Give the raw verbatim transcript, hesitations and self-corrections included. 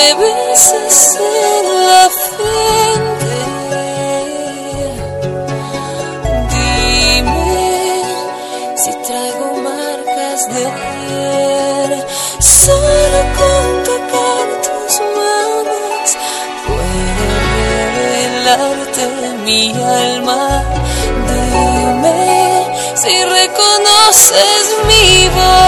me besas en la frente. Dime si traigo marcas de ayer. Solo con tocar tus manos puedo revelarte mi alma. Dime si reconoces mi voz.